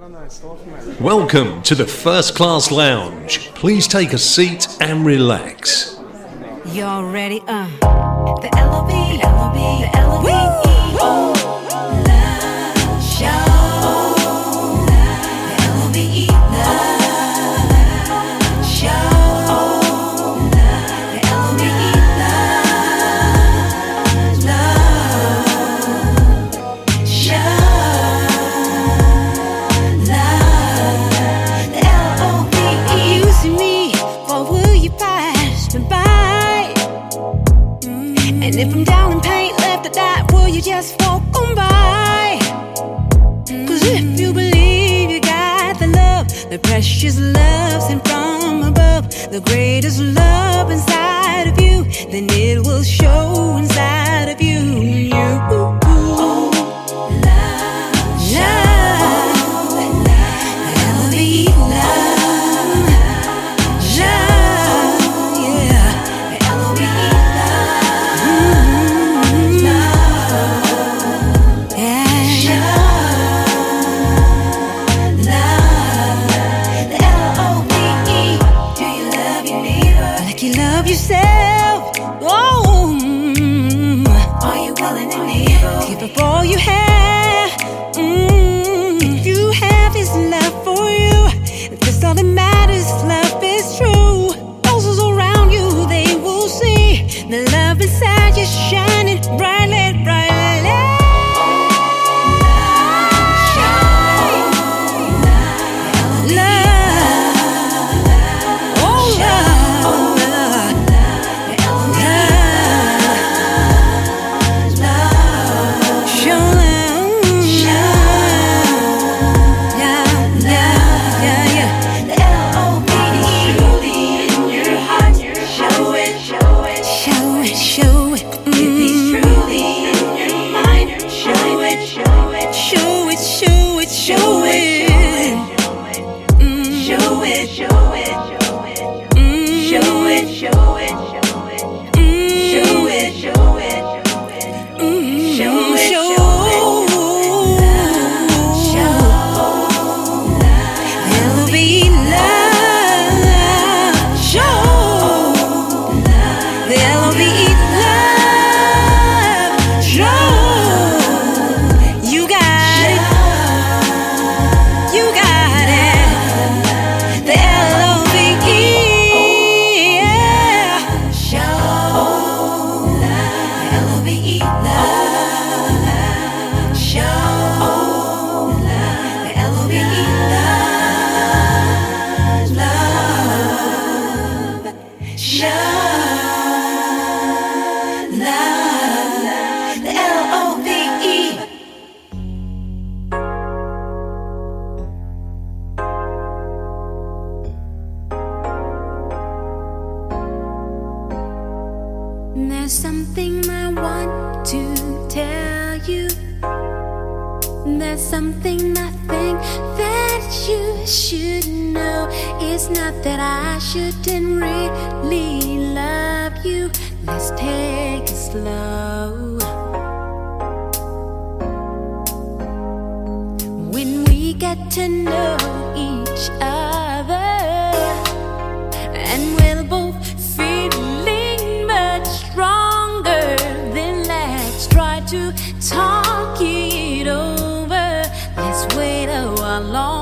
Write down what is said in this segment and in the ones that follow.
Welcome to the First Class Lounge. Please take a seat and relax. Y'all ready? The L-O-V, L-O-V, the L-O-V-E. Love show. The L-O-V-E, love show. The L-O-V-E, love show. And if I'm down in pain, left to die, will you just walk on by? Cause if you believe you got the love, the precious love sent from above, the greatest love inside of you, then it will show inside of you. Yourself, oh, are you willing and able to give up all you have? If you have His love for you, that's all that matters. Love is true. Those around you, they will see the love inside you shining brightly, brightly. There's something I want to tell you. There's something I think that you should know. It's not that I shouldn't really love you. Let's take it slow. When we get to know each other, and we're both feeling much stronger, then let's try to talk it over. Let's wait a while longer.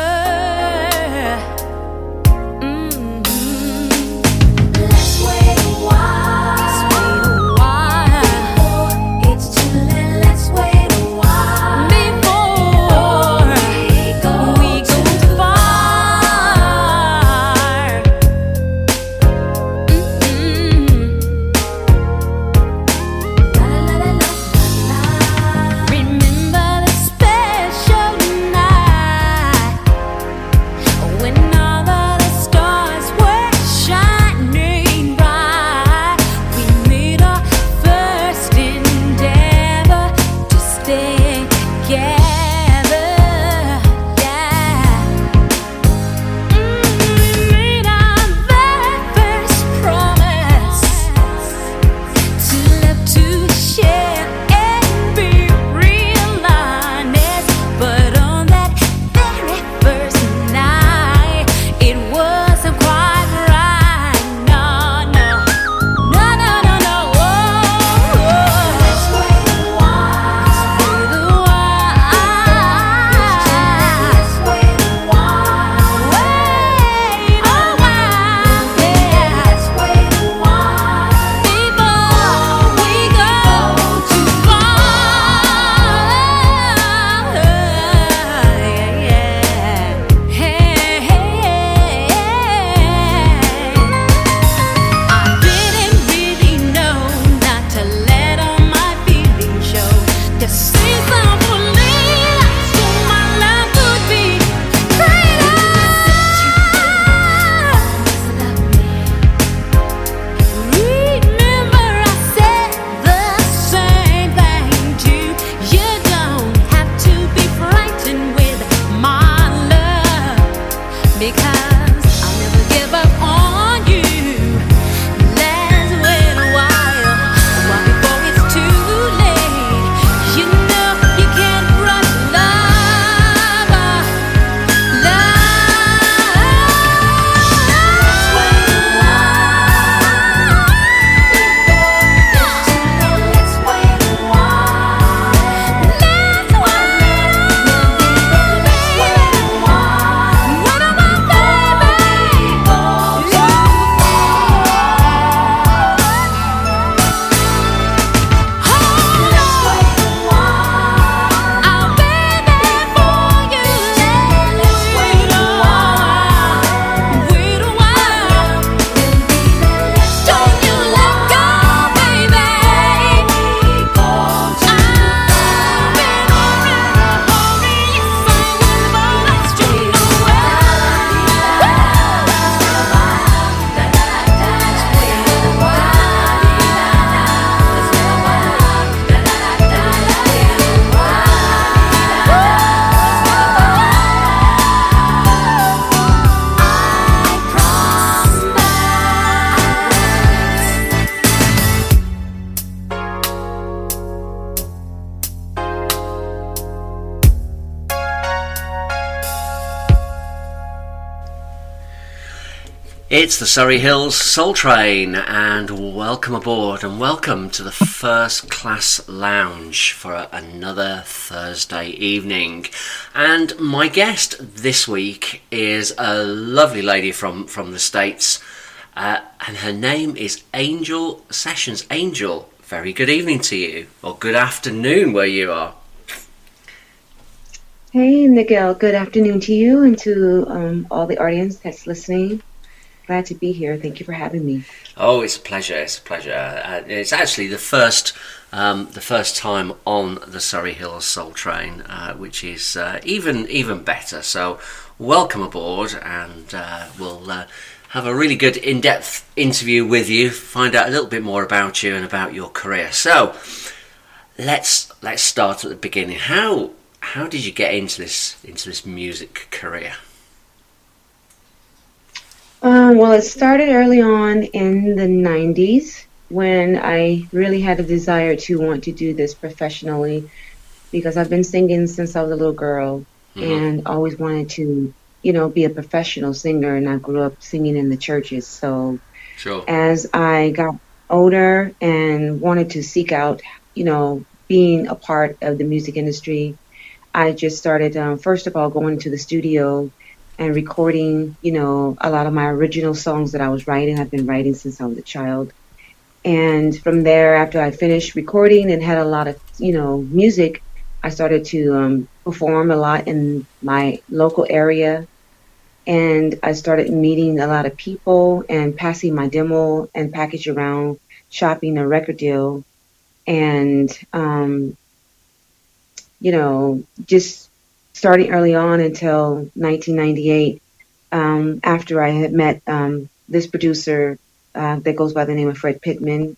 Let's wait a while. Let's wait a while. Before it's too late, let's wait a while. Before we go too far. It's the Surrey Hills Soul Train, and welcome aboard and welcome to the First Class Lounge for another Thursday evening. And my guest this week is a lovely lady from the States, and her name is Angel Sessions. Angel, very good evening to you, or good afternoon where you are. Hey, Miguel, good afternoon to you and to all the audience that's listening. Glad to be here. Thank you for having me. Oh, it's a pleasure. It's a pleasure. It's actually the first time on the Surrey Hills Soul Train, which is even better. So, welcome aboard, and we'll have a really good in-depth interview with you. Find out a little bit more about you and about your career. So, let's start at the beginning. How did you get into this music career? Well, it started early on in the 90s when I really had a desire to want to do this professionally, because I've been singing since I was a little girl and always wanted to, be a professional singer, and I grew up singing in the churches. So Sure. as I got older and wanted to seek out, being a part of the music industry, I just started, first of all, going to the studio and recording, a lot of my original songs that I was writing. I've been writing since I was a child. And from there, after I finished recording and had a lot of, music, I started to perform a lot in my local area. And I started meeting a lot of people and passing my demo and package around, shopping a record deal. And, just starting early on until 1998, after I had met this producer that goes by the name of Fred Pittman.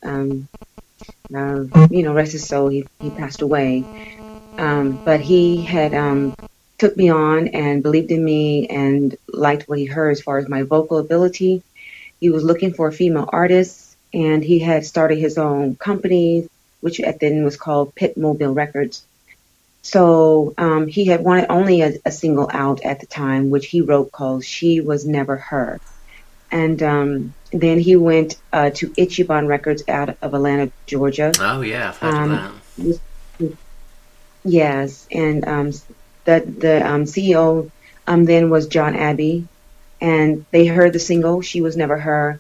Rest his soul, he passed away. But he had took me on and believed in me and liked what he heard as far as my vocal ability. He was looking for a female artist, and he had started his own company, which at then was called Pitt Mobile Records. So he had wanted only a single out at the time, which he wrote called She Was Never Her. And then he went to Ichiban Records out of Atlanta, Georgia. Oh, yeah, I've heard of that. Yes, and the CEO then was John Abbey, and they heard the single She Was Never Her.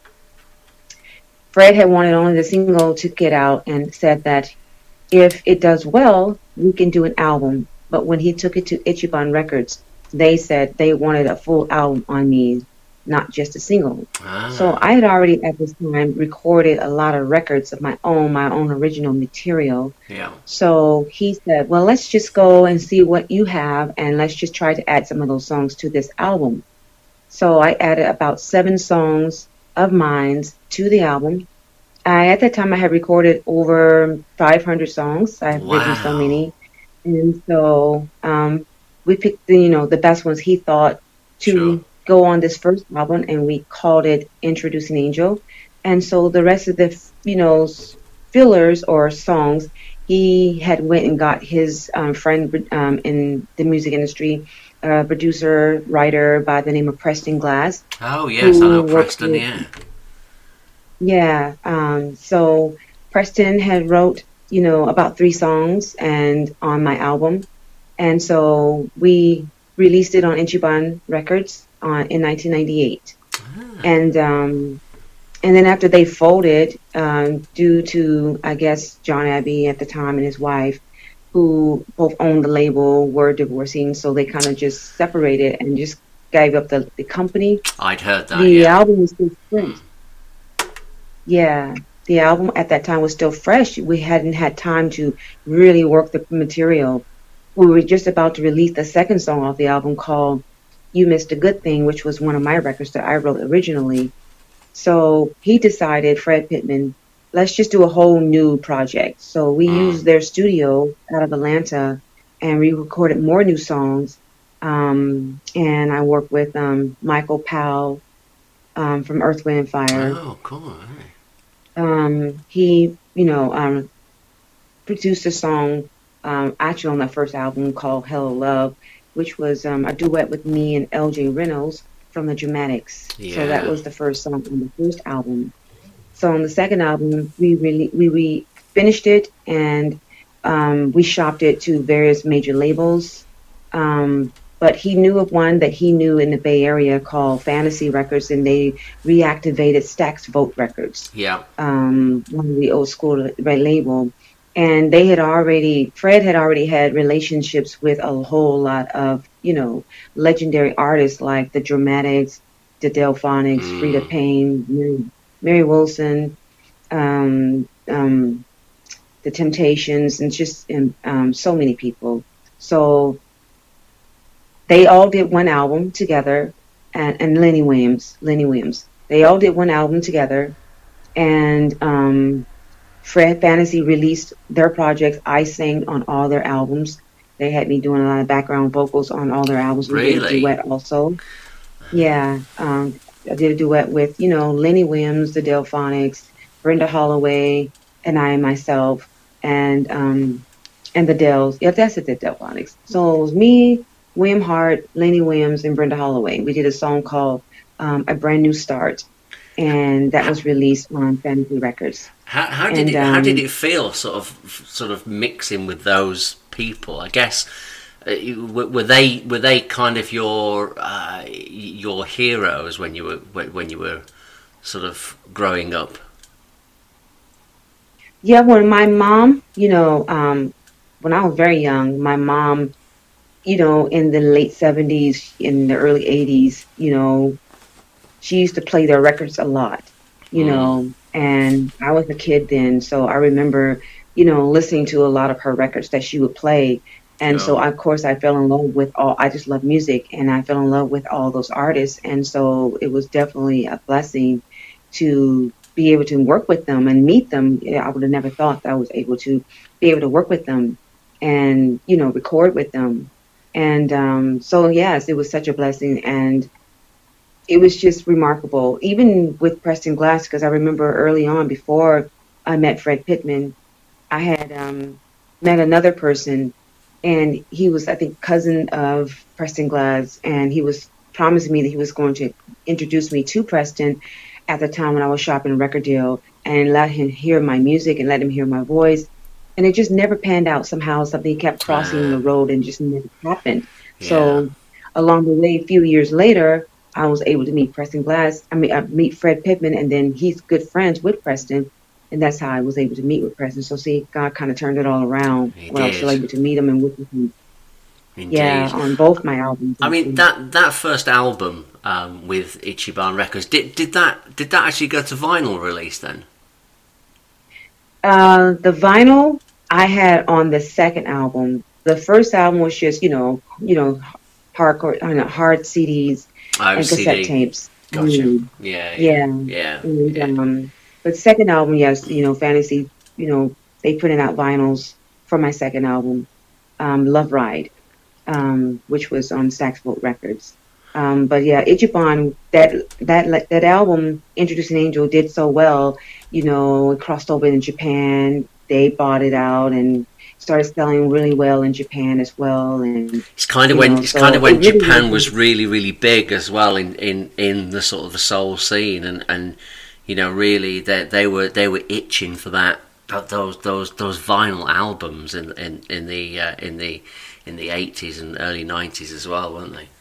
Fred had wanted only the single to get out and said that if it does well, we can do an album. But when he took it to Ichiban Records, they said they wanted a full album on me, not just a single. So I had already at this time recorded a lot of records of my own original material. Yeah. So he said, well, let's just go and see what you have, and let's just try to add some of those songs to this album. So I added about 7 songs of mine to the album. At that time, I had recorded over 500 songs. I've written so many. And so we picked the best ones he thought to go on this first album, and we called it Introducing Angel. And so the rest of the, fillers or songs, he had went and got his friend in the music industry, producer, writer by the name of Preston Glass. Oh, yes, I know Preston, yeah. Yeah, so Preston had wrote, about 3 songs and on my album. And so we released it on Ichiban Records in 1998. And then after they folded, due to, I guess, John Abbey at the time and his wife, who both owned the label, were divorcing, so they kind of just separated and just gave up the company. I'd heard that, The album was still fresh. Yeah, the album at that time was still fresh. We hadn't had time to really work the material. We were just about to release the second song off the album called You Missed a Good Thing, which was one of my records that I wrote originally. So he decided, Fred Pittman, let's just do a whole new project. So we used their studio out of Atlanta, and we recorded more new songs. And I worked with Michael Powell from Earth, Wind & Fire. Oh, cool. He, produced a song actually on that first album called Hello Love, which was a duet with me and LJ Reynolds from the Dramatics. Yeah. So that was the first song on the first album. So on the second album, we finished it, and we shopped it to various major labels. But he knew of one that he knew in the Bay Area called Fantasy Records, and they reactivated Stax Vote Records. Yeah. One of the old school label. And Fred had already had relationships with a whole lot of, legendary artists like the Dramatics, the Delphonics, Frida Payne, Mary Wilson, the Temptations, and just so many people. So they all did one album together, and Lenny Williams. They all did one album together, and Fred Fantasy released their projects. I sang on all their albums. They had me doing a lot of background vocals on all their albums. We did a duet also. Yeah, I did a duet with, Lenny Williams, the Delphonics, Brenda Holloway, and I myself, and the Dells. Yeah, that's it, the Delphonics. So it was me, William Hart, Lenny Williams, and Brenda Holloway. We did a song called A Brand New Start, and that was released on Fantasy Records. How did it feel, sort of mixing with those people? I guess were they kind of your heroes when you were sort of growing up? Yeah, when my mom, when I was very young, my mom, in the late 70s, in the early 80s, she used to play their records a lot, and I was a kid then, so I remember, listening to a lot of her records that she would play. And so, of course, I fell in love with I just love music, and I fell in love with all those artists. And so it was definitely a blessing to be able to work with them and meet them. I would have never thought that I was able to be able to work with them and, record with them. And so, yes, it was such a blessing. And it was just remarkable, even with Preston Glass, because I remember early on, before I met Fred Pittman, I had met another person, and he was, I think, cousin of Preston Glass, and he was promising me that he was going to introduce me to Preston at the time when I was shopping a record deal, and let him hear my music and let him hear my voice. And it just never panned out. Somehow something kept crossing the road and just never happened. Yeah. So along the way, a few years later, I was able to meet Preston Glass. Meet Fred Pittman, and then he's good friends with Preston. And that's how I was able to meet with Preston. So see, God kind of turned it all around when I was able to meet him and work with him. Indeed. Yeah, on both my albums. I mean, that first album with Ichiban Records, did that actually go to vinyl release then? The vinyl I had on the second album. The first album was just hardcore, hard CDs and cassette tapes. Gotcha. Yeah. And, but second album, yes, Fantasy, they putting out vinyls for my second album, Love Ride, which was on Stax Vote Records. But yeah, Ichiban, that album, Introducing Angel, did so well. It crossed over in Japan. They bought it out and started selling really well in Japan as well. And it's kind of when Japan was really, really big as well in the sort of the soul scene, and really they were itching for those vinyl albums in the 80s and early 90s as well, weren't they?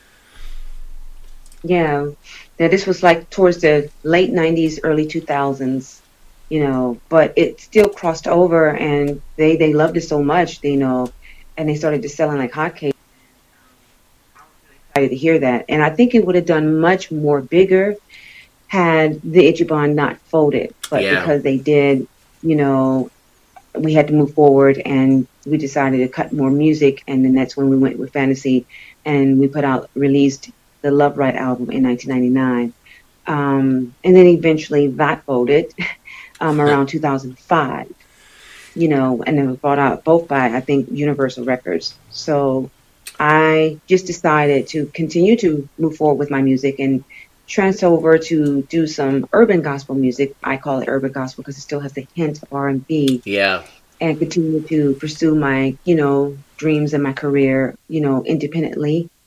Yeah, this was like towards the late 90s, early 2000s, but it still crossed over, and they loved it so much, and they started just selling like hotcakes. Excited to hear that, and I think it would have done much more bigger had the Ichiban not folded, but because they did, we had to move forward, and we decided to cut more music, and then that's when we went with Fantasy, and we released the Love Ride album in 1999, and then eventually that folded around 2005, and it was brought out both by, I think, Universal Records. So I just decided to continue to move forward with my music and transfer over to do some urban gospel music. I call it urban gospel because it still has a hint of R&B. Yeah. And continue to pursue my, dreams and my career, independently.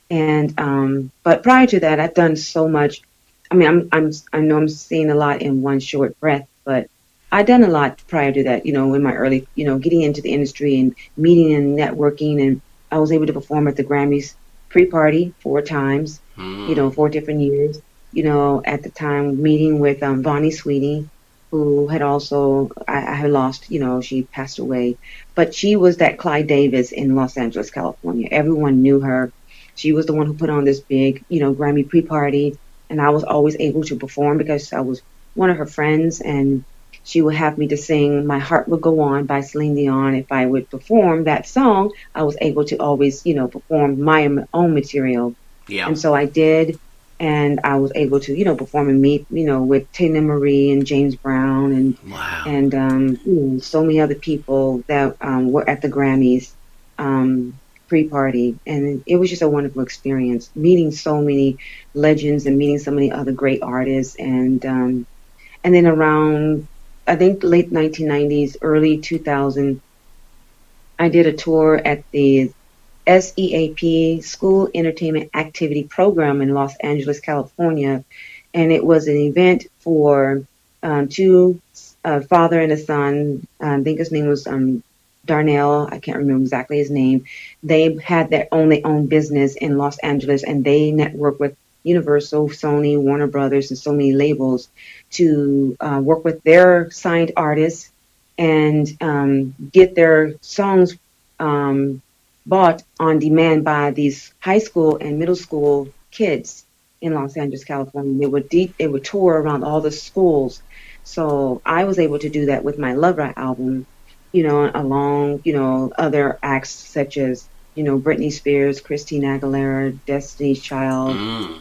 And but prior to that, I've done so much. I mean, I know I'm saying a lot in one short breath, but I've done a lot prior to that. In my early, getting into the industry and meeting and networking, and I was able to perform at the Grammys pre-party 4 times. Mm. 4 different years. At the time, meeting with Bonnie Sweetie, who had also I had lost. She passed away, but she was that Clyde Davis in Los Angeles, California. Everyone knew her. She was the one who put on this big, Grammy pre-party, and I was always able to perform because I was one of her friends, and she would have me to sing "My Heart Will Go On" by Celine Dion. If I would perform that song, I was able to always, perform my own material, Yeah. and so I did, and I was able to, perform and meet, with Tina Marie and James Brown and Wow. and so many other people that were at the Grammys pre-party, and it was just a wonderful experience, meeting so many legends and meeting so many other great artists, and then around I think late 1990s, early 2000, I did a tour at the SEAP School Entertainment Activity Program in Los Angeles, California, and it was an event for two father and a son. I think his name was Darnell. I can't remember exactly his name. They had their own business in Los Angeles, and they networked with Universal, Sony, Warner Brothers, and so many labels to work with their signed artists and get their songs bought on demand by these high school and middle school kids in Los Angeles, California. They would tour around all the schools. So I was able to do that with my Love Ride album, along, other acts such as, Britney Spears, Christina Aguilera, Destiny's Child,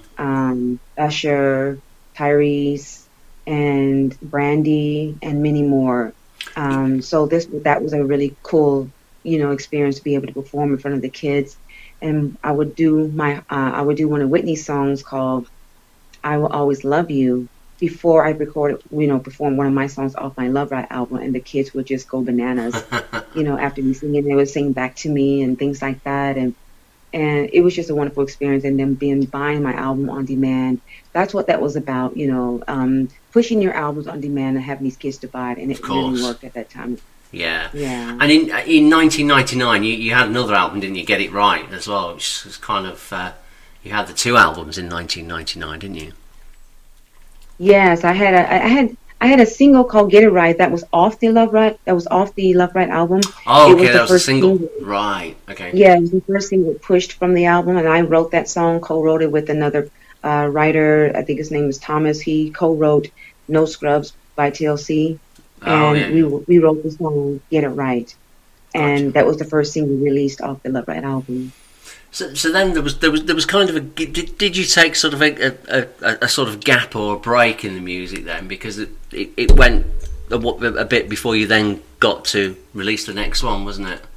Usher, Tyrese, and Brandy, and many more. So that was a really cool, experience to be able to perform in front of the kids. And I would do one of Whitney's songs called "I Will Always Love You" before I recorded, perform one of my songs off my Love Ride album, and the kids would just go bananas. After me singing, they would sing back to me and things like that, and it was just a wonderful experience. And then buying my album on demand, that's what that was about, pushing your albums on demand and having these kids to buy it, and it really worked at that time. Yeah. Yeah. And in 1999, you had another album, didn't you? Get It Right as well, which was kind of you had the two albums in 1999, didn't you? Yes, I had a single called "Get It Right" that was off the Love Ride. That was off the Love Ride album. Oh, It okay, was the that was a first single. Right. Okay. Yeah, it was the first single pushed from the album, and I wrote that song, co-wrote it with another writer. I think his name was Thomas. He co-wrote "No Scrubs" by TLC, Oh, and yeah. we wrote the song "Get It Right," and Gotcha. that was the first single released off the Love Ride album. So then there was kind of a did you take sort of a sort of gap or a break in the music then, because it went a bit before you then got to release the next one, wasn't it?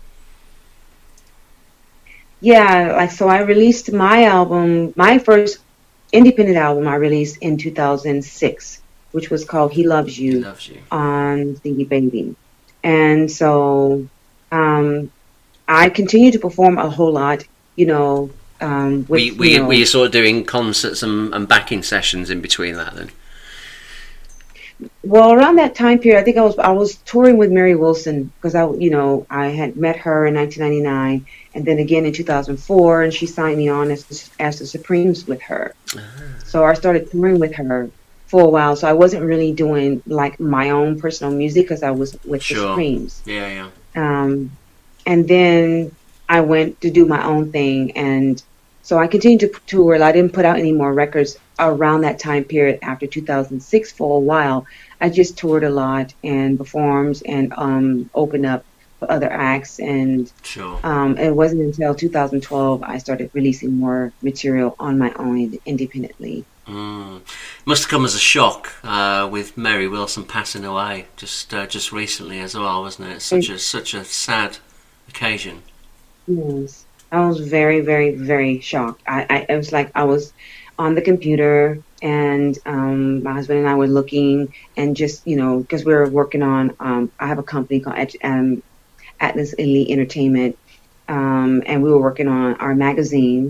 Yeah, so I released my first independent album I released in 2006, which was called "He Loves He You" Loves You. on CD Baby. And so I continued to perform a whole lot, Were with, you sort of doing concerts and backing sessions in between that then? well, around that time period, I think I was touring with Mary Wilson because I had met her in 1999 and then again in 2004, and she signed me on as the Supremes with her. So I started touring with her for a while. So I wasn't really doing like my own personal music because I was with the Sure. Supremes. Yeah. And then I went to do my own thing, and so I continued to tour. I didn't put out any more records around that time period after 2006 for a while. I just toured a lot and performed and opened up for other acts, and Sure. it wasn't until 2012 I started releasing more material on my own independently. Must have come as a shock with Mary Wilson passing away just recently as well, wasn't it? Such a sad occasion. Yes, I was very, very, very shocked. It was like I was on the computer, and my husband and I were looking, and just because we were working on. I have a company called Atlas Elite Entertainment, and we were working on our magazine.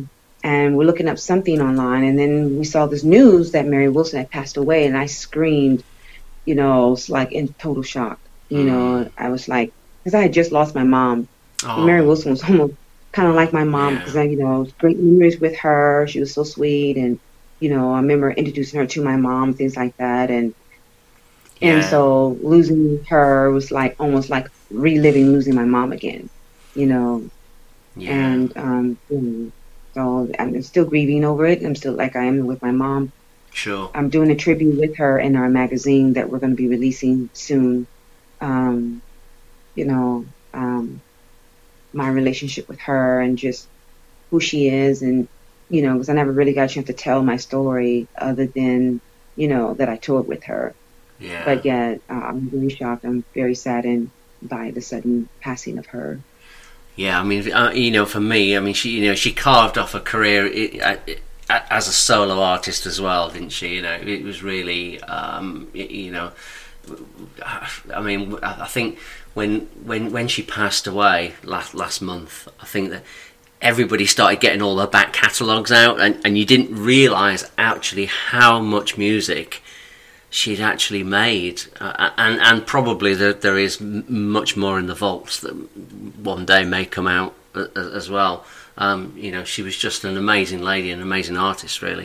and we're looking up something online, and then we saw this news that Mary Wilson had passed away, and I screamed, you know, it's like in total shock. You know, I was like, because I had just lost my mom. Oh. Mary Wilson was almost kind of like my mom, Yeah. because I, you know, great memories with her. She was so sweet, and you know, I remember introducing her to my mom, things like that, and Yeah. so losing her was like almost like reliving losing my mom again, you know. Yeah. And you know, so I'm still grieving over it. I'm still like I am with my mom. Sure. I'm doing a tribute with her in our magazine that we're going to be releasing soon. You know, my relationship with her and just who she is, and you know, because I never really got a chance to tell my story other than, you know, that I toured with her. Yeah. But yeah, I'm very shocked. I'm very saddened by the sudden passing of her. Yeah, I mean, you know, for me, I mean, she carved off a career as a solo artist as well, didn't she? You know, it was really, you know, I mean, I think when she passed away last month, I think that everybody started getting all their back catalogues out, and you didn't realise actually how much music she'd actually made, and probably there is much more in the vaults that one day may come out as well. You know, she was just an amazing lady, an amazing artist, really.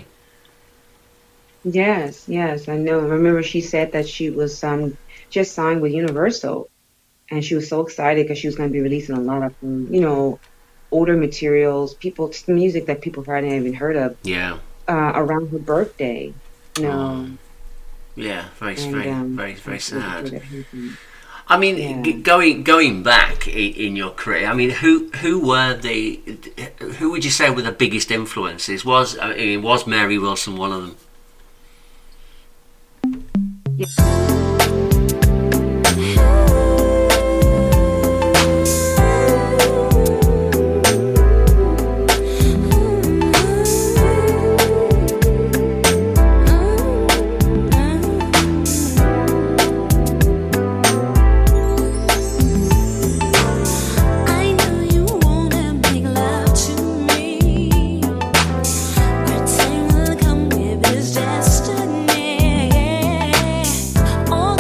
Yes, I know. I remember she said that she was just signed with Universal, and she was so excited because she was going to be releasing a lot of, you know, older materials, music that people probably hadn't even heard of. Yeah. Around her birthday, you know. Yeah, very sad. I I mean, going back in your career, I mean, who would you say were the biggest influences? Was Mary Wilson one of them? I know you wanna make love to me, but time will come with its destiny. All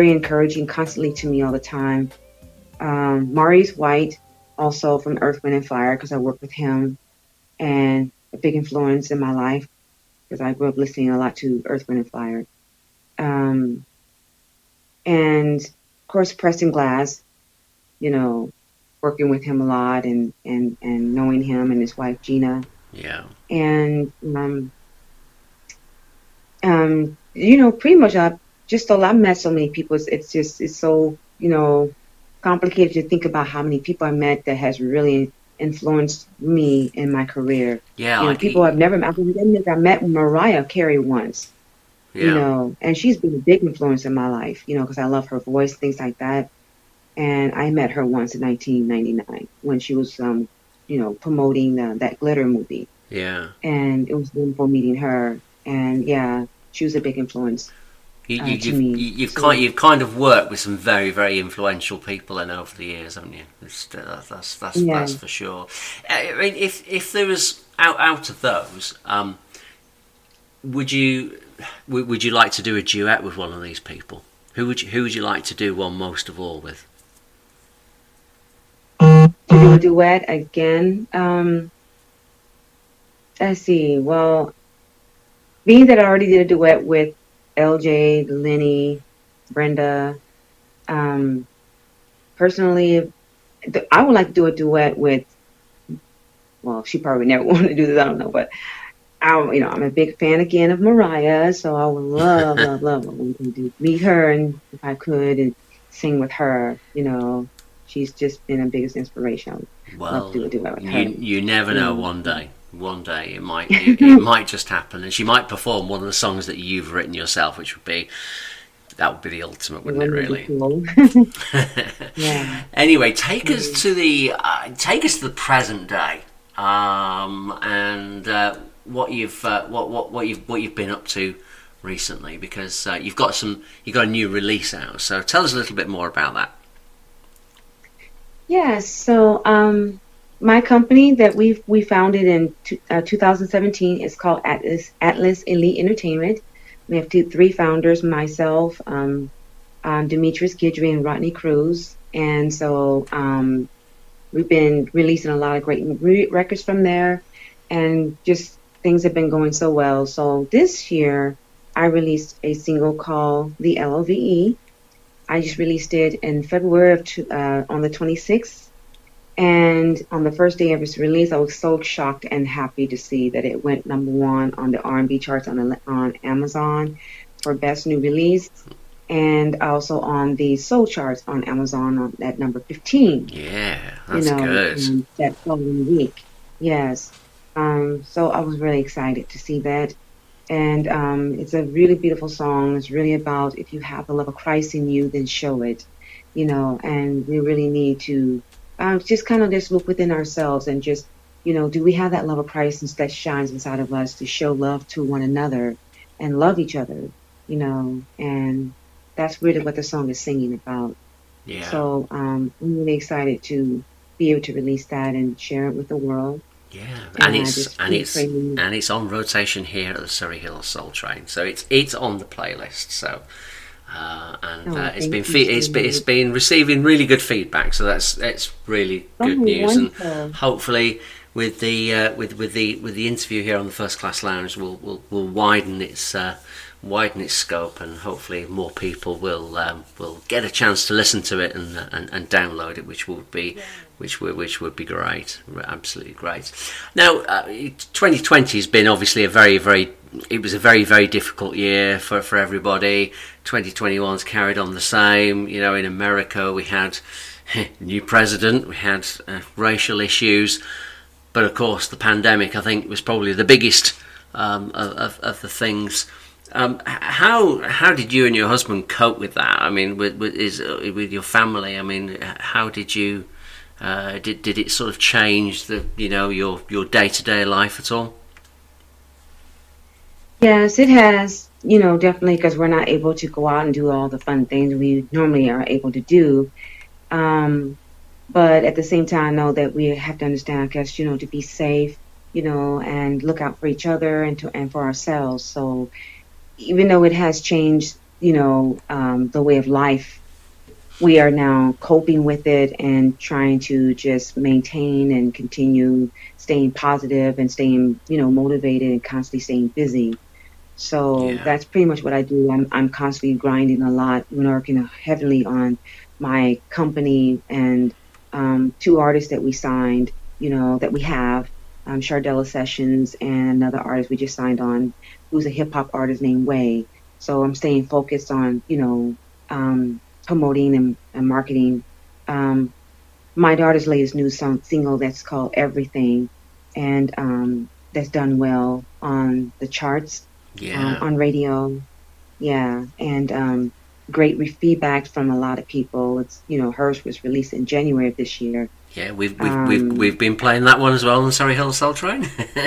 very encouraging constantly to me all the time. Maurice White, also from Earth, Wind, and Fire, because I work with him, and a big influence in my life because I grew up listening a lot to Earth, Wind, and Fire. And of course, Preston Glass, you know, working with him a lot and knowing him and his wife Gina. Yeah. And you know, pretty much I've met so many people. It's so, you know, complicated to think about how many people I met that has really influenced me in my career. Yeah. You know, people I've never met. I met Mariah Carey once. Yeah. You know, and she's been a big influence in my life, you know, because I love her voice, things like that. And I met her once in 1999 when she was, you know, promoting that Glitter movie. Yeah. And it was wonderful meeting her. And yeah, she was a big influence to me. You've kind of worked with some very, very influential people then over the years, haven't you? That's for sure. I mean, if there was out of those, would you like to do a duet with one of these people? Who would you like to do one most of all with? To do a duet again? Let's see. Well, being that I already did a duet with LJ, Lenny, Brenda, personally, I would like to do a duet with, well, she probably never want to do this, I don't know, but I'm a big fan again of Mariah, so I would love to meet her, and if I could, and sing with her. You know, she's just been a biggest inspiration. Well, love to do a duet with her. You never know. One day it might just happen, and she might perform one of the songs that you've written yourself, which would be the ultimate, wouldn't it? Really. Cool. Yeah. Anyway, take us to the present day, and what you've been up to recently, because you've got a new release out. So tell us a little bit more about that. Yes. So my company that we founded in 2017 is called Atlas Elite Entertainment. We have three founders, myself, Demetrius Guidry, and Rodney Cruz. And so we've been releasing a lot of great records from there, and just things have been going so well. So this year, I released a single called The LOVE. I just released it in February on the 26th. And on the first day of its release, I was so shocked and happy to see that it went #1 on the R&B charts on Amazon for Best New Release, and also on the Soul charts on Amazon at number 15. Yeah, that's good. That following week. Yes. So I was really excited to see that. And it's a really beautiful song. It's really about, if you have the love of Christ in you, then show it, you know, and we really need to just kind of just look within ourselves and just, you know, do we have that love of Christ that shines inside of us to show love to one another and love each other, you know, and that's really what the song is singing about. Yeah. So I'm really excited to be able to release that and share it with the world. Yeah, and it's on rotation here at the Surrey Hills Soul Train, so it's on the playlist. So it's been receiving really good feedback, so it's really good news. Wonderful. And hopefully with the interview here on the First Class Lounge, we'll widen its scope, and hopefully more people will get a chance to listen to it and download it, which would be great, absolutely great. Now, 2020 has been obviously a very, very difficult year for everybody. 2021's carried on the same. You know, in America we had new president, we had racial issues, but of course the pandemic, I think, was probably the biggest of the things. How did you and your husband cope with that? I mean, with your family. I mean, how did you? Did it sort of change your day-to-day life at all? Yes, it has. You know, definitely, because we're not able to go out and do all the fun things we normally are able to do. But at the same time, I know that we have to understand, I guess, you know, to be safe, you know, and look out for each other and for ourselves. So even though it has changed the way of life, we are now coping with it and trying to just maintain and continue staying positive and staying, motivated and constantly staying busy. So Yeah. that's pretty much what I do. I'm constantly grinding a lot, working heavily on my company and two artists that we signed, that we have, Shardella Sessions and another artist we just signed on, who's a hip hop artist named Way. So I'm staying focused on, promoting and marketing um, my daughter's latest new single that's called Everything, and that's done well on the charts, Yeah. on radio. Yeah, and great feedback from a lot of people. It's hers was released in January of this year. Yeah, we've Um, been playing that one as well on Surrey Hill Soul Train.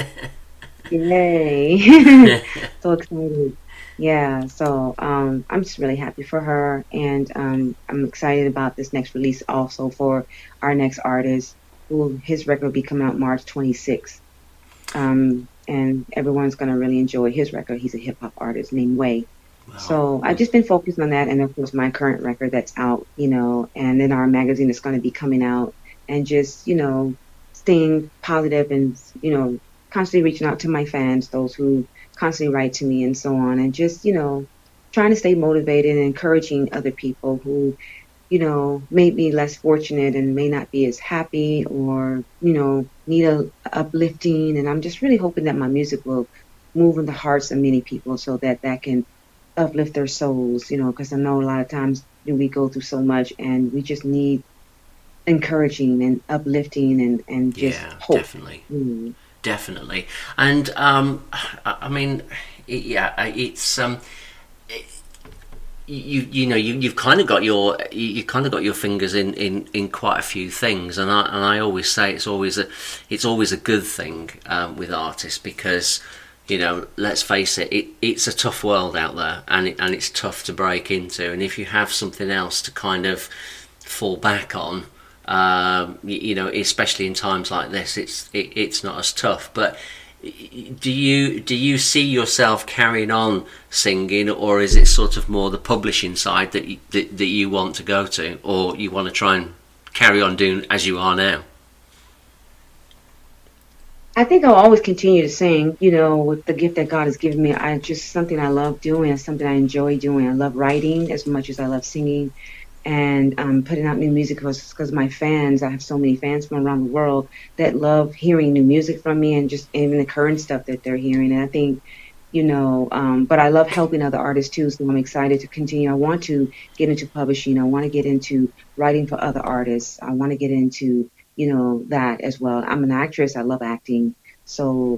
Yay! So excited. Yeah, so I'm just really happy for her, and I'm excited about this next release also for our next artist, who his record will be coming out March 26th. And everyone's gonna really enjoy his record. He's a hip hop artist named Way. Well, So I've just been focused on that, and of course my current record that's out, and then our magazine is going to be coming out, and just staying positive and constantly reaching out to my fans, those who constantly write to me and so on, and just trying to stay motivated and encouraging other people who may be less fortunate and may not be as happy or need a uplifting. And I'm just really hoping that my music will move in the hearts of many people so that that can uplift their souls, because I know a lot of times we go through so much and we just need encouraging and uplifting and just yeah, hope. definitely. Mm. Definitely, and I mean, it's you've kind of got you kind of got your fingers in quite a few things, and I always say it's always a good thing with artists, because let's face it, it's a tough world out there, and it's tough to break into, and if you have something else to kind of fall back on. Especially in times like this, it's not as tough. But do you see yourself carrying on singing, or is it sort of more the publishing side that you want to go to, or you want to try and carry on doing as you are now? I think I'll always continue to sing, with the gift that God has given me. I just something I love doing, it's something I enjoy doing. I love writing as much as I love singing, and putting out new music, because my fans, I have so many fans from around the world that love hearing new music from me, and just even the current stuff that they're hearing. And I think, but I love helping other artists too, so I'm excited to continue. I want to get into publishing. I want to get into writing for other artists. I want to get into, that as well. I'm an actress. I love acting. So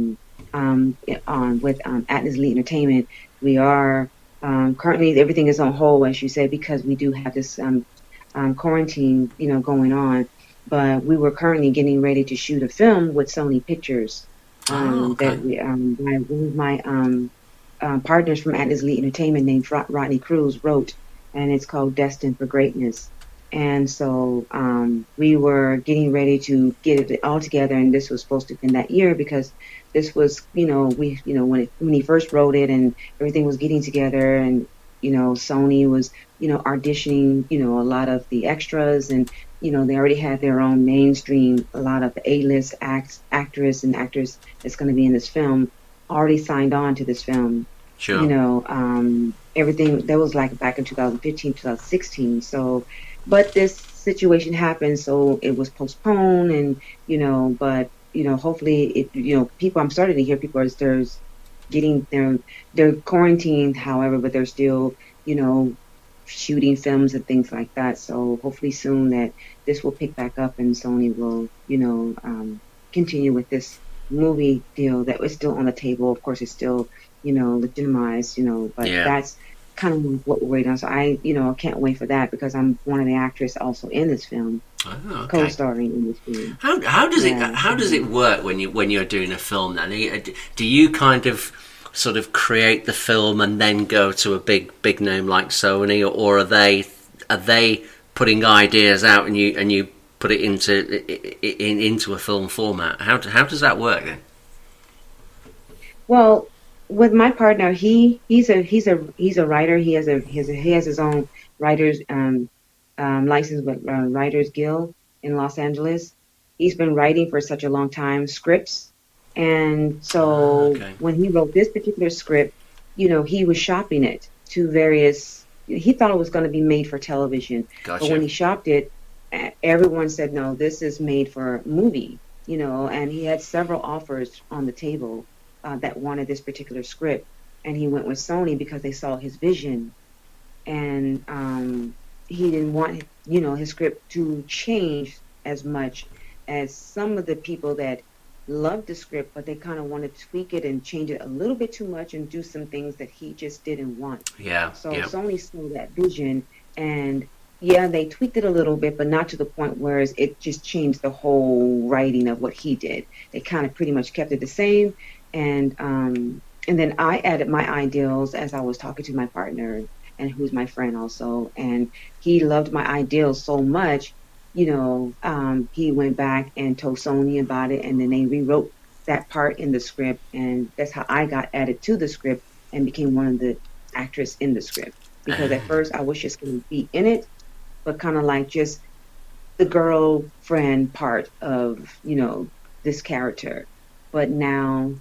with Atlas Elite Entertainment, we are currently everything is on hold, as you said, because we do have this quarantine, going on. But we were currently getting ready to shoot a film with Sony Pictures, Okay. that one of my partners from Atlas Elite Entertainment named Rodney Cruz wrote, and it's called Destined for Greatness. And so we were getting ready to get it all together, and this was supposed to have been that year, because this was, when he first wrote it and everything was getting together, and Sony was, auditioning, a lot of the extras, and they already had their own mainstream, a lot of the A-list actress and actors that's going to be in this film already signed on to this film. Sure. Everything that was like back in 2015, 2016. So, but this situation happened, so it was postponed, and but hopefully people. I'm starting to hear people there's getting they're quarantined, however, but they're still shooting films and things like that. So hopefully soon that this will pick back up, and Sony will continue with this movie deal that was still on the table. Of course, it's still legitimized, but Yeah. that's kind of what we're waiting on. So I can't wait for that, because I'm one of the actors also in this film, Oh, okay. co-starring in this film. How does Yeah, it work when you're doing a film then? Do you kind of sort of create the film and then go to a big name like Sony, or are they putting ideas out and you put it into a film format? How does that work then? Well, with my partner, he's a writer. He has his own writers license with Writers Guild in Los Angeles. He's been writing for such a long time scripts, and so Okay. when he wrote this particular script, he was shopping it to various. He thought it was going to be made for television, but when Gotcha. he shopped it, everyone said no, this is made for movie. And he had several offers on the table that wanted this particular script, and he went with Sony because they saw his vision, and he didn't want his script to change as much as some of the people that loved the script, but they kind of want to tweak it and change it a little bit too much and do some things that he just didn't want. Yeah. So Yeah. Sony saw that vision, and yeah, they tweaked it a little bit, but not to the point where it just changed the whole writing of what he did. They kind of pretty much kept it the same, and then I added my ideals as I was talking to my partner, and who's my friend also, and he loved my ideals so much. He went back and told Sony about it, and then they rewrote that part in the script, and that's how I got added to the script and became one of the actors in the script. Because at first I was just going to be in it, but kind of like just the girlfriend part of this character. But now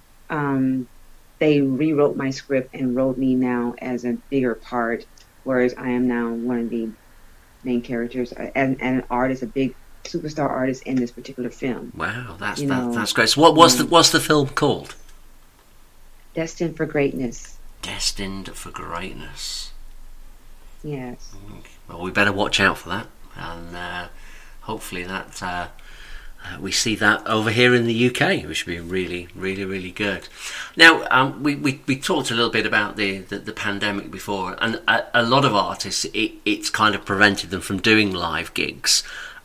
they rewrote my script and wrote me now as a bigger part, whereas I am now one of the main characters and an artist, a big superstar artist in this particular film. Wow, that's You know, that's great. So what's the film called? Destined for greatness. Destined for Greatness. Yes. Well, we better watch out for that, and hopefully that we see that over here in the UK, which would be really, really, really good. Now, we talked a little bit about the pandemic before, and a lot of artists, it's kind of prevented them from doing live gigs.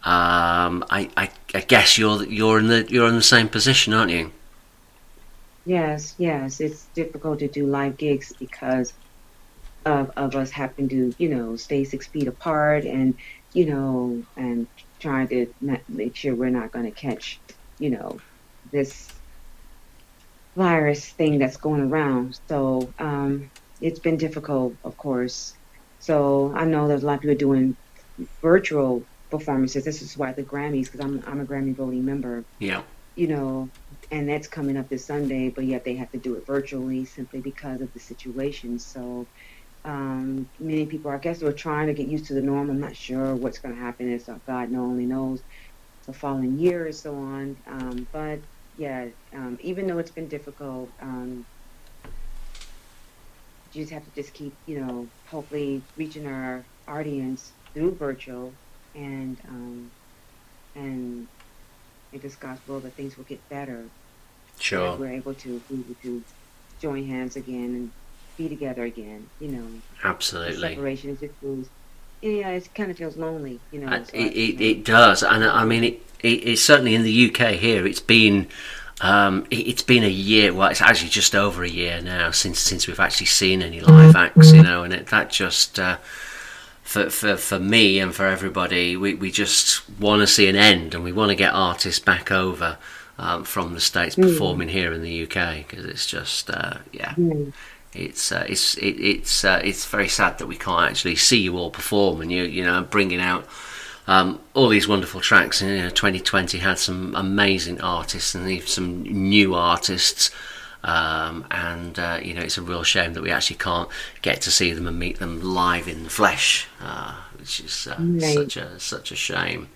I guess you're in the same position, aren't you? Yes, yes. It's difficult to do live gigs because of us having to, stay 6 feet apart and trying to make sure we're not going to catch, this virus thing that's going around. So it's been difficult, of course. So I know there's a lot of people doing virtual performances. This is why the Grammys, because I'm a Grammy voting member, Yeah. and that's coming up this Sunday, but yet they have to do it virtually simply because of the situation. So many people, I guess, are trying to get used to the norm. I'm not sure what's going to happen. It's God only knows the following year or so on. But yeah, even though it's been difficult, you just have to just keep, hopefully reaching our audience through virtual, and it is God's will that things will get better. Sure. That we're able to join hands again and be together again. The Absolutely. separation is just feels, it kind of feels lonely. So It does, and I mean it's certainly in the UK here. It's been a year. Well, it's actually just over a year now since we've actually seen any live acts. And that just for me and for everybody, we just want to see an end, and we want to get artists back over from the States performing here in the UK, because it's just it's very sad that we can't actually see you all perform, and bringing out all these wonderful tracks. And 2020 had some amazing artists and even some new artists, and it's a real shame that we actually can't get to see them and meet them live in the flesh, which is such a shame.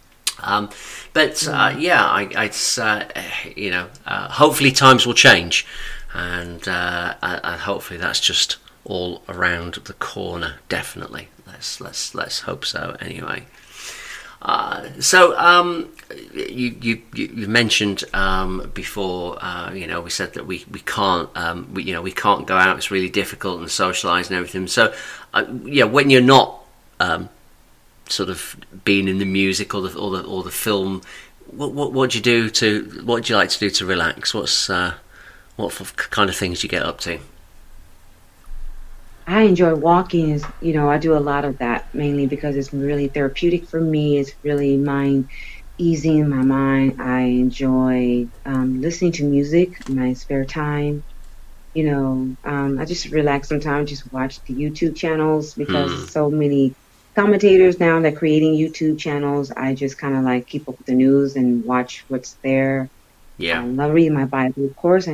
Hopefully times will change, and hopefully that's just all around the corner. Definitely, let's hope so. Anyway, you mentioned before. We said that we can't we can't go out. It's really difficult and socialise and everything. So when you're not sort of being in the music or the film, what do you like to do to relax? What kind of things do you get up to? I enjoy walking. I do a lot of that mainly because it's really therapeutic for me. It's really mind easing my mind. I enjoy listening to music in my spare time. I just relax sometimes, just watch the YouTube channels because so many commentators now that are creating YouTube channels. I just kind of like keep up with the news and watch what's there. Yeah. I love reading my Bible, of course,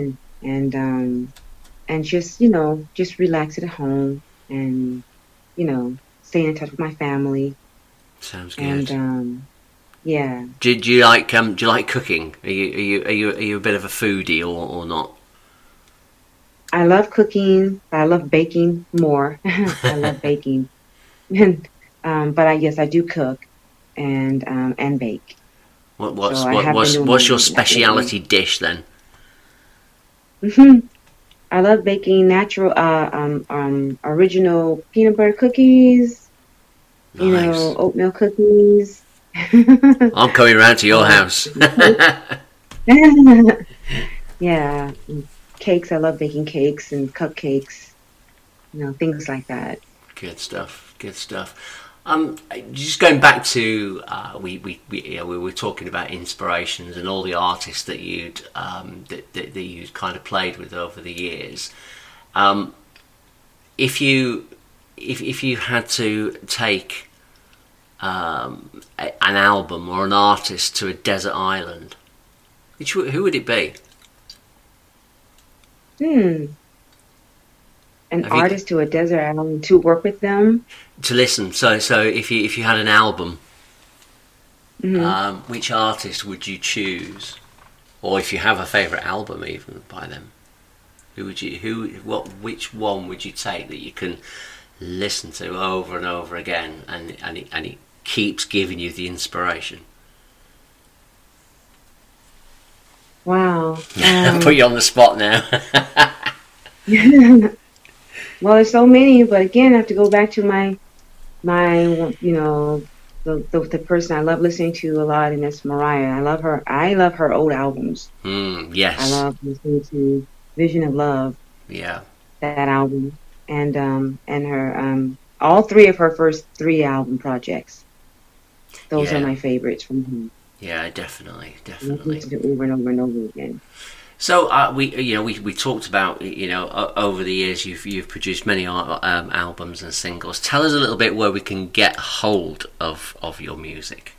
and just just relax at home and stay in touch with my family. Sounds good. And yeah. Do you like cooking? Are you a bit of a foodie or not? I love cooking. I love baking more. I love baking, but I do cook and bake. What's your speciality dish then? I love baking natural, original peanut butter cookies. Nice. Oatmeal cookies. I'm coming round to your house. Yeah, cakes. I love baking cakes and cupcakes. Things like that. Good stuff. Just going back to we were talking about inspirations and all the artists that you'd kind of played with over the years. If you had to take an album or an artist to a desert island, who would it be? An artist to a desert island to work with them. To listen. So if you had an album, which artist would you choose? Or if you have a favourite album even by them, which one would you take that you can listen to over and over again and it keeps giving you the inspiration? Wow. Put you on the spot now. Well, there's so many, but again, I have to go back to my the person I love listening to a lot, and that's Mariah. I love her old albums. Yes. I love listening to Vision of Love. Yeah. That album, and her all three of her first 3 album projects. Those are my favorites from her. Yeah, definitely. I listen to it over and over and over again. So we talked about over the years you've produced many albums and singles. Tell us a little bit where we can get hold of your music.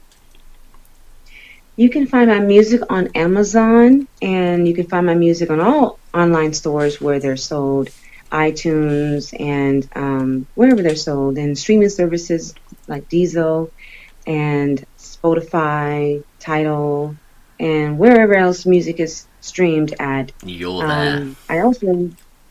You can find my music on Amazon, and you can find my music on all online stores where they're sold, iTunes and wherever they're sold, and streaming services like Deezer and Spotify, Tidal, and wherever else music is streamed at. You're there. I also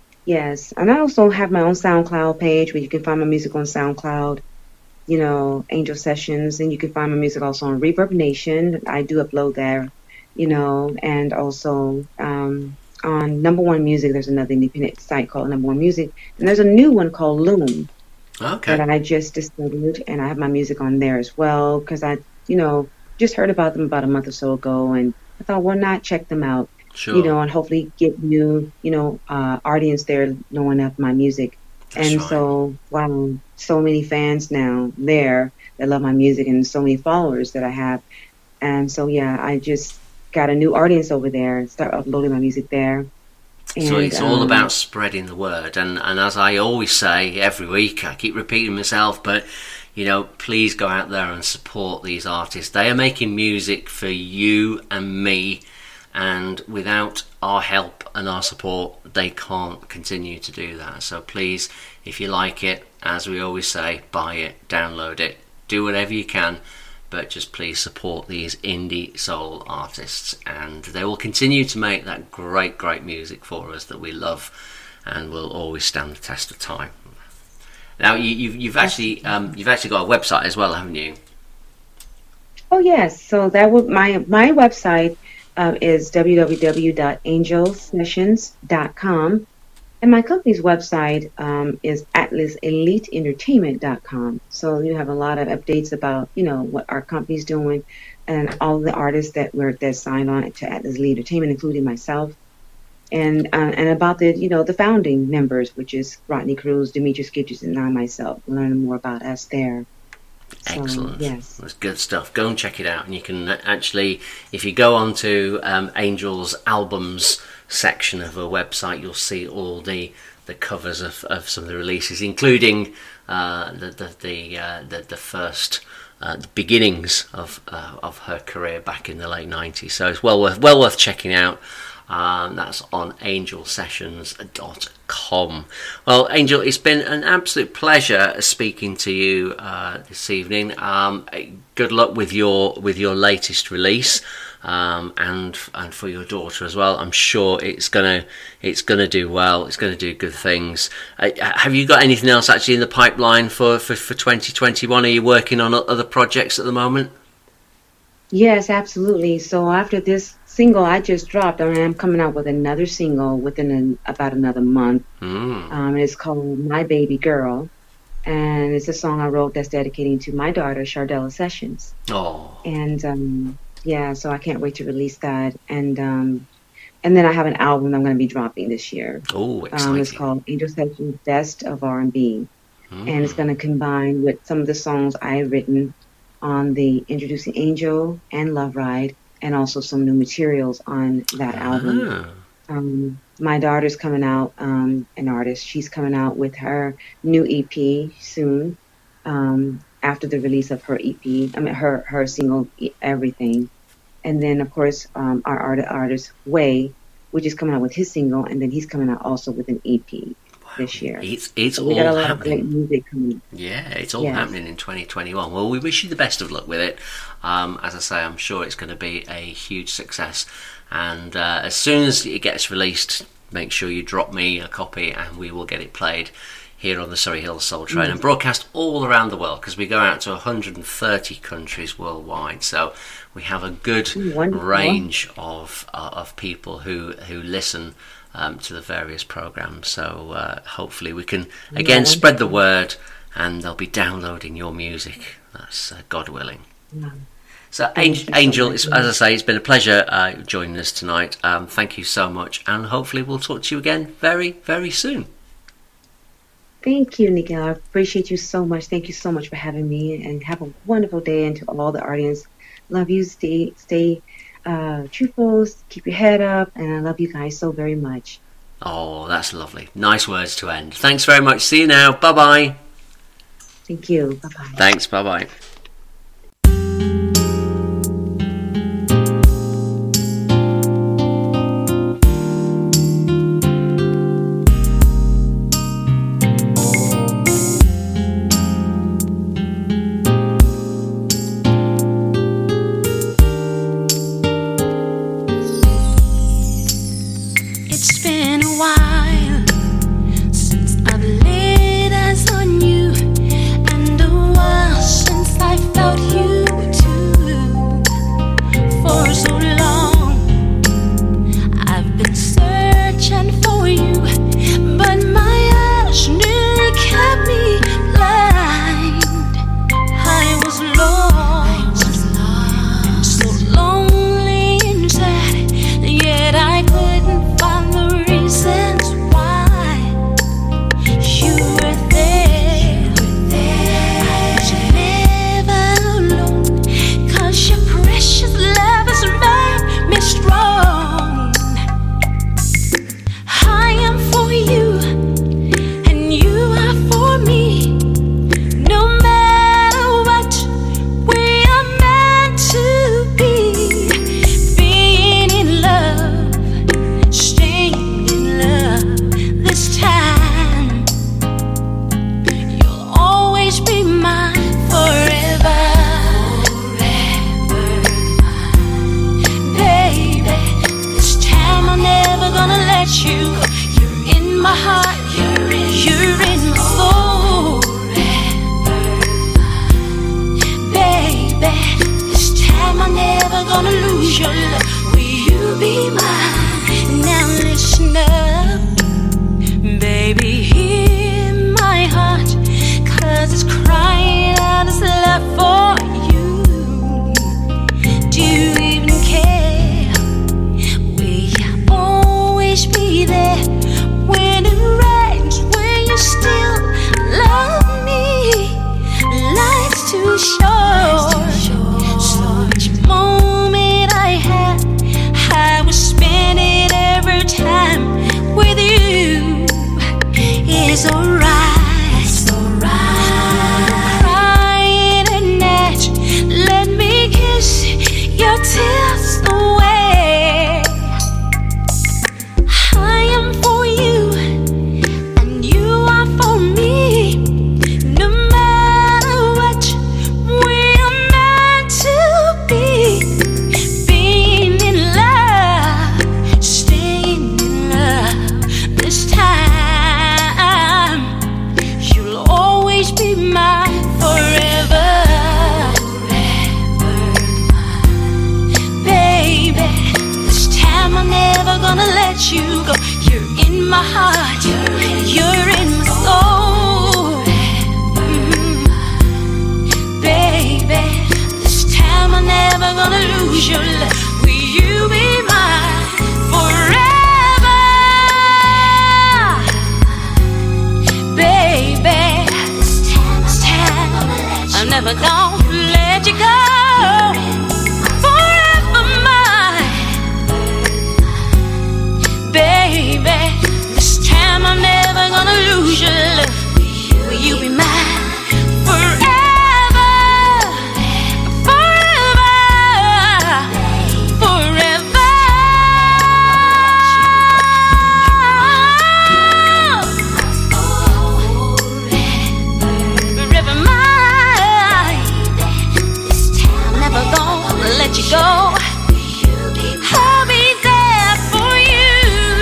have my own SoundCloud page where you can find my music on SoundCloud, Angel Sessions, and you can find my music also on Reverb Nation. I do upload there, and also on Number One Music. There's another independent site called Number One Music, and there's a new one called Loom. Okay. That I just discovered, and I have my music on there as well because I, just heard about them about a month or so ago, and I thought, why not check them out? Sure. And hopefully get new, audience there knowing of my music. That's right. So, wow, so many fans now there that love my music, and so many followers that I have. And so, I just got a new audience over there and start uploading my music there. And, so it's all about spreading the word, and as I always say every week, I keep repeating myself, but please go out there and support these artists. They are making music for you and me, and without our help and our support, they can't continue to do that. So please, if you like it, as we always say, buy it, download it, do whatever you can, but just please support these indie soul artists, and they will continue to make that great music for us that we love and will always stand the test of time. Now you've actually got a website as well, haven't you? Oh yes, so that would my website is www.angelsessions.com, and my company's website is atlaseliteentertainment.com. So you have a lot of updates about what our company's doing and all the artists that signed on to Atlas Elite Entertainment, including myself, and about the founding members, which is Rodney Cruz, Demetrius Gidges, and I myself. Learn more about us there. Excellent. So, yes. That's good stuff. Go and check it out, and you can actually, if you go onto Angel's albums section of her website, you'll see all the covers of some of the releases, including the first the beginnings of her career back in the late 90s. So it's well worth checking out. That's on angelsessions.com. Well, Angel, it's been an absolute pleasure speaking to you this evening. Good luck with your latest release, and for your daughter as well. I'm sure it's gonna do well. It's gonna do good things. Have you got anything else actually in the pipeline for 2021? Are you working on other projects at the moment? Yes, absolutely. So after this single I just dropped, I'm coming out with another single within about another month. It's called My Baby Girl, and it's a song I wrote that's dedicating to my daughter, Shardella Sessions. Oh. And so I can't wait to release that. And then I have an album I'm going to be dropping this year. Oh, exciting. It's called Angel Sessions Best of R&B, and it's going to combine with some of the songs I've written on the Introducing Angel and Love Ride, and also some new materials on that album. My daughter's coming out, an artist. She's coming out with her new EP soon, after the release of her EP. Her single, Everything. And then, of course, our artist, Way, which is coming out with his single, and then he's coming out also with an EP. This year. It's so all we got a lot happening. Of great music coming. Yeah, it's all happening in 2021. Well, we wish you the best of luck with it. As I say, I'm sure it's going to be a huge success. And as soon as it gets released, make sure you drop me a copy, and we will get it played here on the Surrey Hills Soul Train and broadcast all around the world, because we go out to 130 countries worldwide. So we have a good range of people who listen to the various programs. So hopefully we can again spread the word, and they'll be downloading your music. That's God willing. So Angel, as I say, it's been a pleasure joining us tonight. Thank you so much, and hopefully we'll talk to you again very, very soon. Thank you, Nikhil. I appreciate you so much. Thank you so much for having me, and have a wonderful day. And to all the audience, love you. Stay truthful, keep your head up, and I love you guys so very much. Oh, that's lovely. Nice words to end. Thanks very much. See you now. Bye-bye. Thank you. Bye-bye. Thanks. Bye-bye. Moment I had, I would spend it every time. gonna let you go. You're in my heart, you're in my soul. Baby, this time I'm never gonna lose your love. Will you be mine forever? Baby, this time I'm never gonna let you go. Forever mine. Baby, this time I'm never gonna lose your love. Will you be mine forever? Forever, forever. Forever mine. Never gonna let you go. I'll be there for you.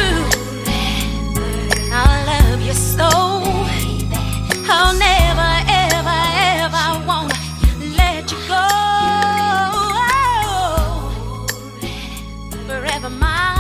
I'll love you so. I'll never, ever, ever wanna let you go. Forever mine.